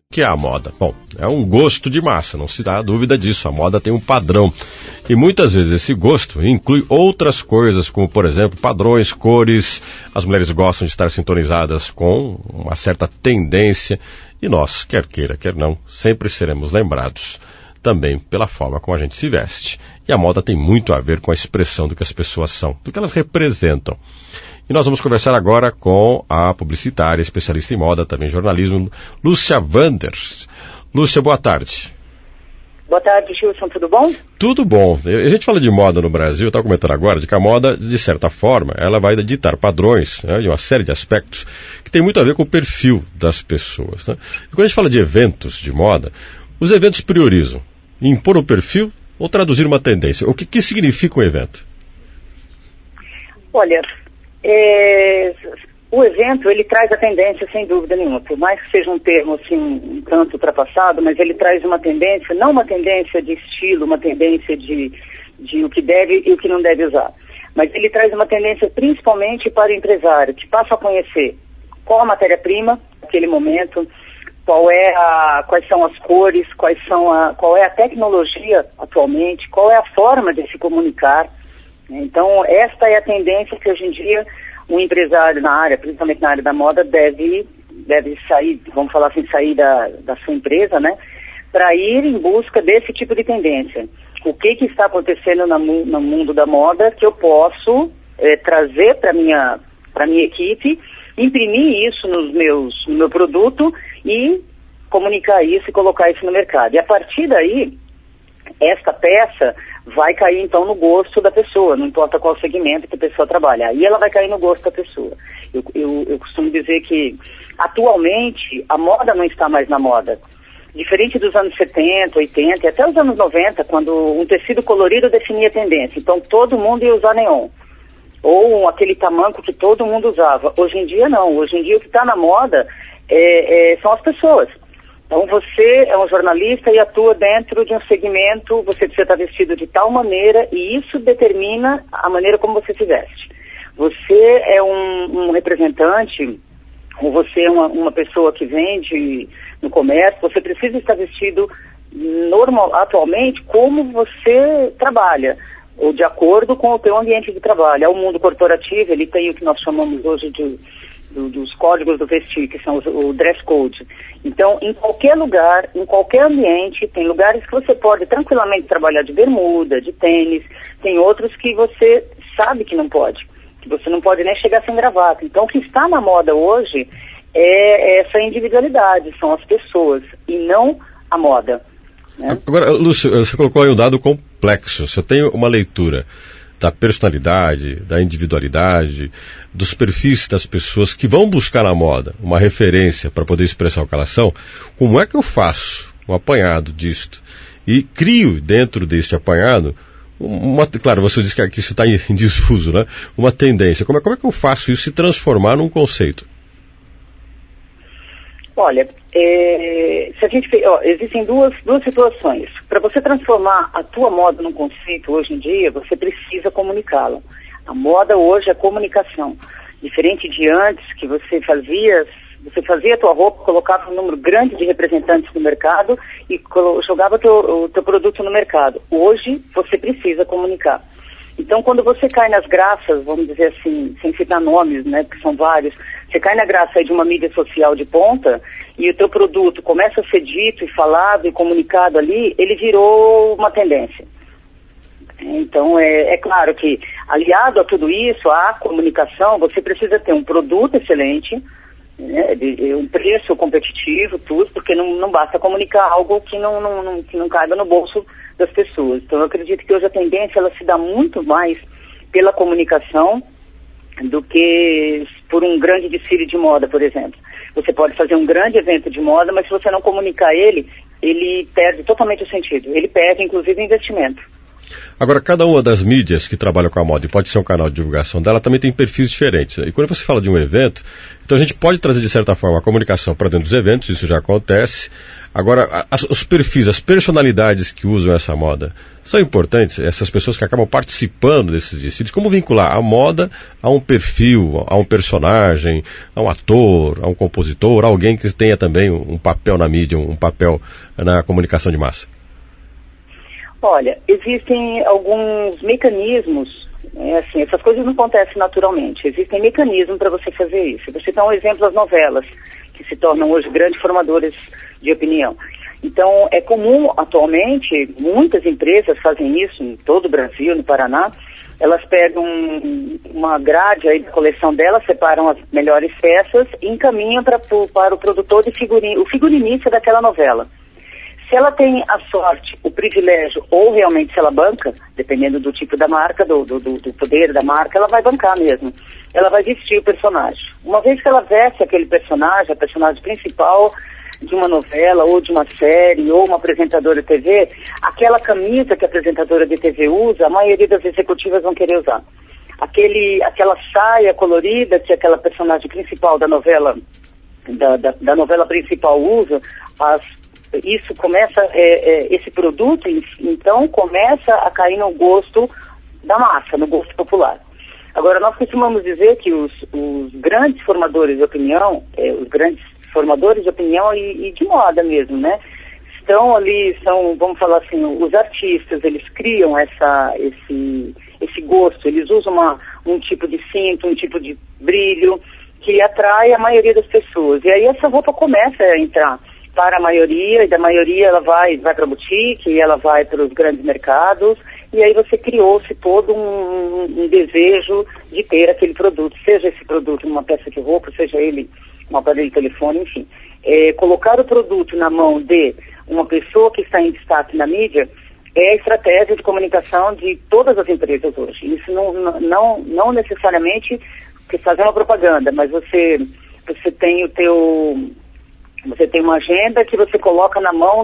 Que é a moda? Bom, é um gosto de massa, não se dá dúvida disso. A moda tem um padrão. E muitas vezes esse gosto inclui outras coisas, como, por exemplo, padrões, cores. As mulheres gostam de estar sintonizadas com uma certa tendência. E nós, quer queira, quer não, sempre seremos lembrados também pela forma como a gente se veste. E a moda tem muito a ver com a expressão do que as pessoas são, do que elas representam. E nós vamos conversar agora com a publicitária, especialista em moda, também jornalismo, Lúcia Vander. Lúcia, boa tarde. Boa tarde, Gilson, tudo bom? Tudo bom. A gente fala de moda no Brasil, eu estava comentando agora, de que a moda, de certa forma, ela vai ditar padrões, né, de uma série de aspectos que tem muito a ver com o perfil das pessoas. Né? E quando a gente fala de eventos de moda, os eventos priorizam impor um perfil ou traduzir uma tendência. O que significa um evento? Olha, o evento, ele traz a tendência, sem dúvida nenhuma, por mais que seja um termo assim, um tanto ultrapassado, mas ele traz uma tendência, não uma tendência de estilo, uma tendência de o que deve e o que não deve usar, mas ele traz uma tendência principalmente para o empresário, que passa a conhecer qual a matéria-prima naquele momento, quais são as cores, qual é a tecnologia atualmente, qual é a forma de se comunicar. Então, esta é a tendência que hoje em dia um empresário na área, principalmente na área da moda, deve sair, vamos falar assim, sair da sua empresa, né, para ir em busca desse tipo de tendência. O que está acontecendo no mundo da moda que eu posso trazer para minha equipe, imprimir isso no meu produto e comunicar isso e colocar isso no mercado. E a partir daí, esta peça vai cair então no gosto da pessoa, não importa qual segmento que a pessoa trabalha. Aí ela vai cair no gosto da pessoa. Eu costumo dizer que atualmente a moda não está mais na moda. Diferente dos anos 70, 80 e até os anos 90, quando um tecido colorido definia a tendência. Então todo mundo ia usar neon. Ou aquele tamanco que todo mundo usava. Hoje em dia não. Hoje em dia o que está na moda são as pessoas. Então você é um jornalista e atua dentro de um segmento, você precisa estar vestido de tal maneira e isso determina a maneira como você se veste. Você é um representante, ou você é uma pessoa que vende no comércio, você precisa estar vestido atualmente como você trabalha, ou de acordo com o teu ambiente de trabalho. É o mundo corporativo, ele tem o que nós chamamos hoje dos códigos do vestir, que são o dress code. Então, em qualquer lugar, em qualquer ambiente, tem lugares que você pode tranquilamente trabalhar de bermuda, de tênis, tem outros que você sabe que não pode, que você não pode nem chegar sem gravata. Então, o que está na moda hoje é essa individualidade, são as pessoas, e não a moda. Né? Agora, Lúcio, você colocou aí um dado complexo. Se eu tenho uma leitura da personalidade, da individualidade, dos perfis das pessoas que vão buscar na moda uma referência para poder expressar o que elas são, como é que eu faço um apanhado disto? E crio dentro deste apanhado, claro, você disse que isso está em desuso, né? Uma tendência. Como é que eu faço isso se transformar num conceito? Olha, existem duas situações. Para você transformar a tua moda num conceito hoje em dia, você precisa comunicá-la. A moda hoje é comunicação. Diferente de antes, que você fazia a tua roupa, colocava um número grande de representantes no mercado e jogava o teu produto no mercado. Hoje, você precisa comunicar. Então, quando você cai nas graças, vamos dizer assim, sem citar nomes, né, que são vários, você cai na graça de uma mídia social de ponta e o teu produto começa a ser dito e falado e comunicado ali, ele virou uma tendência. Então, é claro que, aliado a tudo isso, a comunicação, você precisa ter um produto excelente, né, um preço competitivo, tudo, porque não basta comunicar algo que não caiba no bolso das pessoas. Então, eu acredito que hoje a tendência ela se dá muito mais pela comunicação do que por um grande desfile de moda, por exemplo. Você pode fazer um grande evento de moda, mas se você não comunicar ele perde totalmente o sentido. Ele perde, inclusive, o investimento. Agora, cada uma das mídias que trabalha com a moda, e pode ser um canal de divulgação dela, também tem perfis diferentes. E quando você fala de um evento, então a gente pode trazer, de certa forma, a comunicação para dentro dos eventos, isso já acontece. Agora, os perfis, as personalidades que usam essa moda, são importantes, essas pessoas que acabam participando desses desfiles. Como vincular a moda a um perfil, a um personagem, a um ator, a um compositor, a alguém que tenha também um papel na mídia, um papel na comunicação de massa? Olha, existem alguns mecanismos, assim, essas coisas não acontecem naturalmente, existem mecanismos para você fazer isso. Vou citar um exemplo, as novelas, que se tornam hoje grandes formadores de opinião. Então, é comum atualmente, muitas empresas fazem isso em todo o Brasil, no Paraná, elas pegam uma grade aí da coleção delas, separam as melhores peças e encaminham para o produtor de o figurinista daquela novela. Se ela tem a sorte, o privilégio, ou realmente se ela banca, dependendo do tipo da marca, do poder da marca, ela vai bancar mesmo. Ela vai vestir o personagem. Uma vez que ela veste aquele personagem, a personagem principal de uma novela, ou de uma série, ou uma apresentadora de TV, aquela camisa que a apresentadora de TV usa, a maioria das executivas vão querer usar. Aquela saia colorida que aquela personagem principal da novela, da novela principal usa, isso começa, esse produto, então, começa a cair no gosto da massa, no gosto popular. Agora, nós costumamos dizer que os grandes formadores de opinião, e de moda mesmo, né? Estão ali, vamos falar assim, os artistas, eles criam esse gosto, eles usam um tipo de cinto, um tipo de brilho, que atrai a maioria das pessoas. E aí essa roupa começa a entrar para a maioria, e da maioria ela vai para a boutique, e ela vai para os grandes mercados, e aí você criou-se todo um desejo de ter aquele produto, seja esse produto numa peça de roupa, seja ele um aparelho de telefone, enfim. Colocar o produto na mão de uma pessoa que está em destaque na mídia é a estratégia de comunicação de todas as empresas hoje. Isso não necessariamente fazer uma propaganda, mas você tem você tem uma agenda que você coloca na mão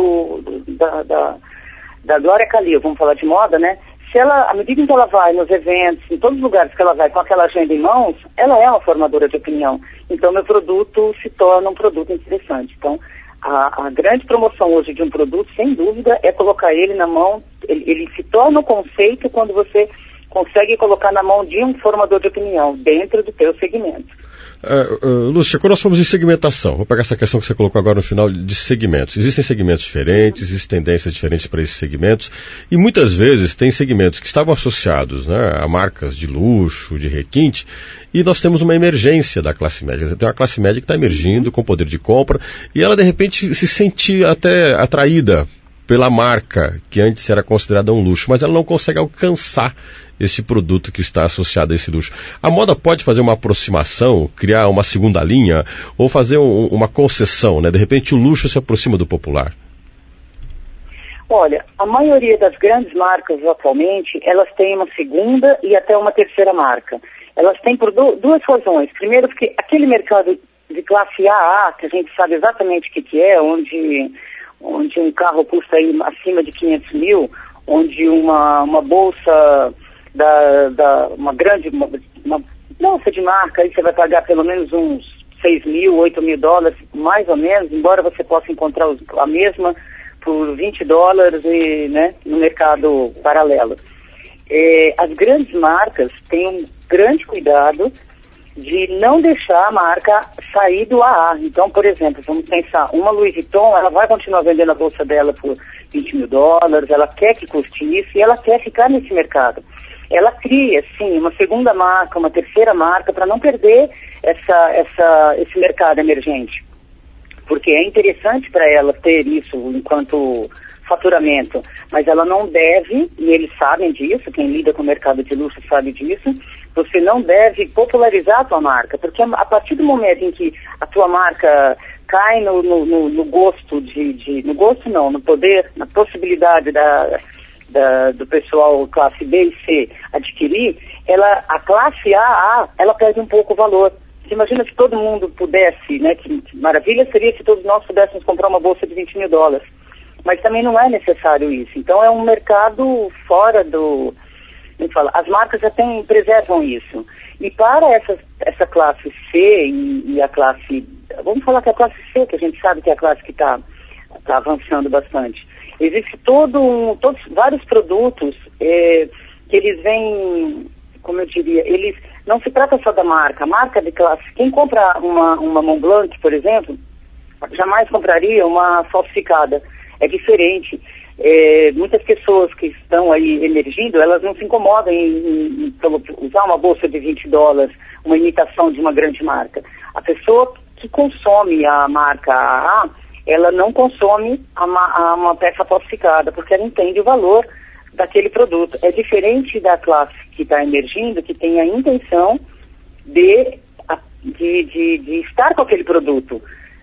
da Glória Calil, vamos falar de moda, né? Se ela, à medida que ela vai nos eventos, em todos os lugares que ela vai com aquela agenda em mãos, ela é uma formadora de opinião. Então, meu produto se torna um produto interessante. Então, a grande promoção hoje de um produto, sem dúvida, é colocar ele na mão, ele se torna um conceito quando você consegue colocar na mão de um formador de opinião, dentro do teu segmento. Lúcia, quando nós falamos em segmentação, vou pegar essa questão que você colocou agora no final de segmentos. Existem segmentos diferentes, existem tendências diferentes para esses segmentos, e muitas vezes tem segmentos que estavam associados, né, a marcas de luxo, de requinte, e nós temos uma emergência da classe média. Você tem uma classe média que está emergindo com poder de compra, e ela de repente se sente até atraída pela marca, que antes era considerada um luxo, mas ela não consegue alcançar esse produto que está associado a esse luxo. A moda pode fazer uma aproximação, criar uma segunda linha, ou fazer uma concessão, né? De repente o luxo se aproxima do popular. Olha, a maioria das grandes marcas atualmente, elas têm uma segunda e até uma terceira marca. Elas têm por duas razões. Primeiro, porque aquele mercado de classe AA, que a gente sabe exatamente o que é, onde um carro custa aí acima de 500 mil, onde uma bolsa uma bolsa de marca, aí você vai pagar pelo menos uns 6 mil, 8 mil dólares, mais ou menos, embora você possa encontrar a mesma por 20 dólares né, no mercado paralelo. As grandes marcas têm um grande cuidado de não deixar a marca sair do AA. Então, por exemplo, vamos pensar, uma Louis Vuitton, ela vai continuar vendendo a bolsa dela por 20 mil dólares, ela quer que custe isso e ela quer ficar nesse mercado. Ela cria, sim, uma segunda marca, uma terceira marca, para não perder esse mercado emergente. Porque é interessante para ela ter isso enquanto faturamento, mas ela não deve, e eles sabem disso, quem lida com o mercado de luxo sabe disso, você não deve popularizar a tua marca, porque a partir do momento em que a tua marca cai no gosto no gosto não, no poder, na possibilidade do pessoal classe B e C adquirir, a classe AA, ela perde um pouco o valor. Você imagina se todo mundo pudesse, né, que maravilha seria se todos nós pudéssemos comprar uma bolsa de 20 mil dólares. mas também não é necessário isso. Então é um mercado fora do... As marcas já preservam isso. E para essa classe C e a classe... Vamos falar que a classe C, que a gente sabe que é a classe que está avançando bastante. Existe vários produtos que eles vêm, como eu diria, eles não se trata só da marca. A marca de classe... Quem compra uma Montblanc, por exemplo, jamais compraria uma falsificada. É diferente. Muitas pessoas que estão aí emergindo, elas não se incomodam em usar uma bolsa de $20, uma imitação de uma grande marca. A pessoa que consome a marca AA, ela não consome uma peça falsificada, porque ela entende o valor daquele produto. É diferente da classe que está emergindo, que tem a intenção de estar com aquele produto.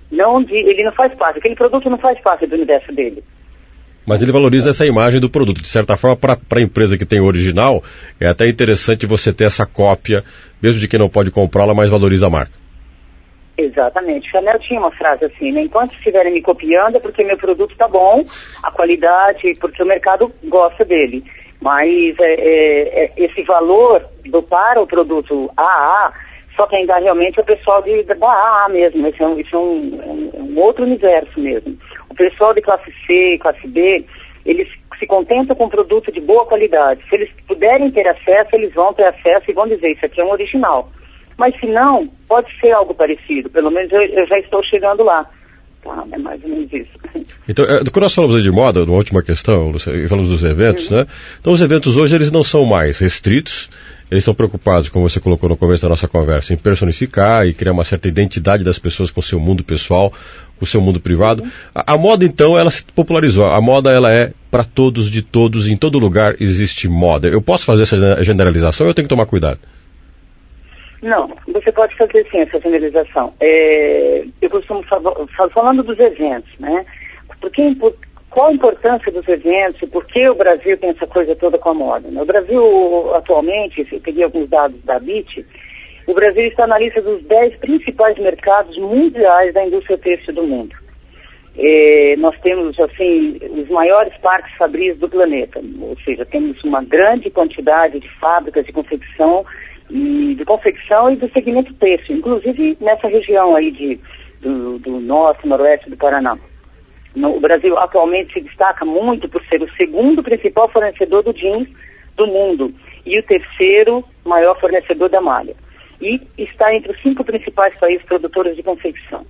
Ele não faz parte, aquele produto não faz parte do universo dele. Mas ele valoriza essa imagem do produto. De certa forma, para a empresa que tem o original, é até interessante você ter essa cópia, mesmo de quem não pode comprá-la, mas valoriza a marca. Exatamente. Chanel tinha uma frase assim, né? Enquanto estiverem me copiando é porque meu produto está bom, a qualidade, porque o mercado gosta dele. Mas esse valor para o produto AA, só quem dá realmente é o pessoal da AA mesmo. Isso é um outro universo mesmo. O pessoal de classe C, classe B, eles se contentam com um produto de boa qualidade. Se eles puderem ter acesso, eles vão ter acesso e vão dizer, isso aqui é um original. Mas se não, pode ser algo parecido. Pelo menos eu já estou chegando lá. Tá, é mais ou menos isso. Então, quando nós falamos de moda, numa última questão, falamos dos eventos, né? Então os eventos hoje, eles não são mais restritos. Eles estão preocupados, como você colocou no começo da nossa conversa, em personificar e criar uma certa identidade das pessoas com o seu mundo pessoal, com o seu mundo privado. A moda, então, ela se popularizou. A moda, ela é para todos, de todos, em todo lugar existe moda. Eu posso fazer essa generalização ou eu tenho que tomar cuidado? Não, você pode fazer sim essa generalização. Eu costumo falando dos eventos, né? Qual a importância dos eventos e por que o Brasil tem essa coisa toda com a moda? Né? O Brasil, atualmente, eu peguei alguns dados da BIT, o Brasil está na lista dos 10 principais mercados mundiais da indústria têxtil do mundo. Nós temos, assim, os maiores parques fabris do planeta, ou seja, temos uma grande quantidade de fábricas de confecção e do segmento têxtil, inclusive nessa região aí do norte, noroeste do Paraná. O Brasil atualmente se destaca muito por ser o segundo principal fornecedor do jeans do mundo e o terceiro maior fornecedor da malha. E está entre os 5 principais países produtores de confecção.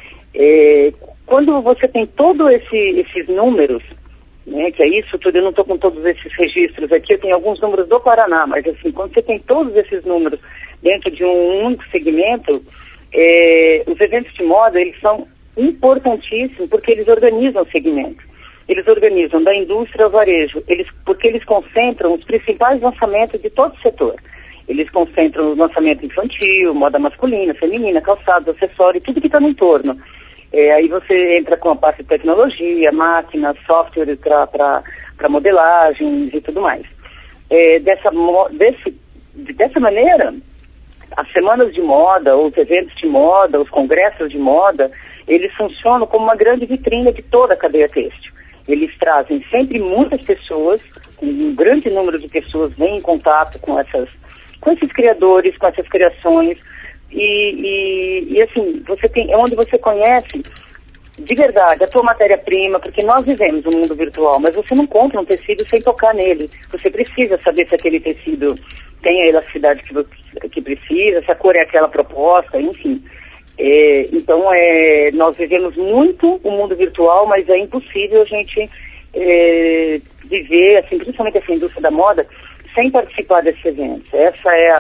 Quando você tem todos esses números, né, que é isso tudo, eu não estou com todos esses registros aqui, eu tenho alguns números do Paraná, mas assim, quando você tem todos esses números dentro de um único segmento, os eventos de moda, eles são importantíssimos porque eles organizam o segmento. Eles organizam da indústria ao varejo, porque eles concentram os principais lançamentos de todo o setor. Eles concentram o lançamento infantil, moda masculina, feminina, calçados, acessórios, tudo que está no entorno. Aí você entra com a parte de tecnologia, máquinas, software para modelagens e tudo mais. Dessa maneira, as semanas de moda, os eventos de moda, os congressos de moda, eles funcionam como uma grande vitrine de toda a cadeia têxtil. Eles trazem sempre muitas pessoas, um grande número de pessoas vêm em contato com esses criadores, com essas criações, e assim, é onde você conhece de verdade a tua matéria-prima, porque nós vivemos um mundo virtual, mas você não compra um tecido sem tocar nele. Você precisa saber se aquele tecido tem a elasticidade que precisa, se a cor é aquela proposta, enfim. Então, nós vivemos muito o mundo virtual, mas é impossível a gente viver, assim, principalmente essa indústria da moda, sem participar desses eventos. Essa é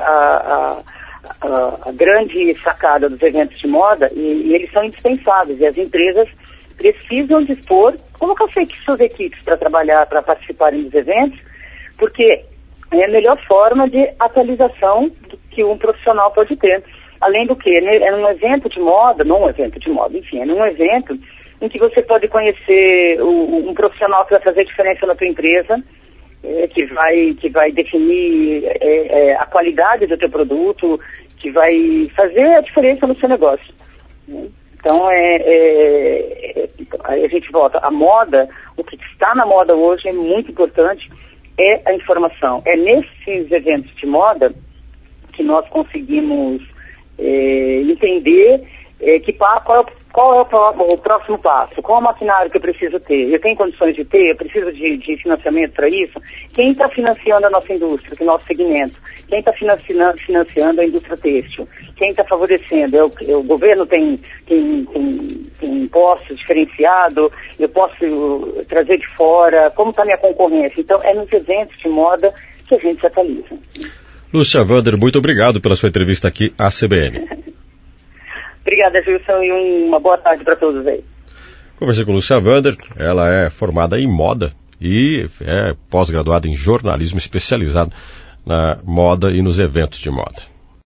a grande sacada dos eventos de moda, e eles são indispensáveis, e as empresas precisam dispor, colocar suas equipes para trabalhar, para participarem dos eventos, porque é a melhor forma de atualização que um profissional pode ter. Além do que, é um evento de moda, enfim, é um evento em que você pode conhecer um profissional que vai fazer diferença na tua empresa, que vai definir a qualidade do teu produto, que vai fazer a diferença no seu negócio. Então, a gente gente volta. A moda, o que está na moda hoje é muito importante, é a informação. É nesses eventos de moda que nós conseguimos entender qual é o próximo passo, qual é o maquinário que eu preciso ter, eu tenho condições de ter, eu preciso de financiamento para isso. Quem está financiando a nossa indústria, o nosso segmento? Quem está financiando a indústria têxtil? Quem está favorecendo? O governo tem impostos diferenciados, eu posso trazer de fora, como está a minha concorrência? Então, é nos eventos de moda que a gente se atualiza. Lúcia Wander, muito obrigado pela sua entrevista aqui à CBN. Obrigada, Gilson, e uma boa tarde para todos aí. Conversei com Lúcia Wander, ela é formada em moda e é pós-graduada em jornalismo, especializada na moda e nos eventos de moda.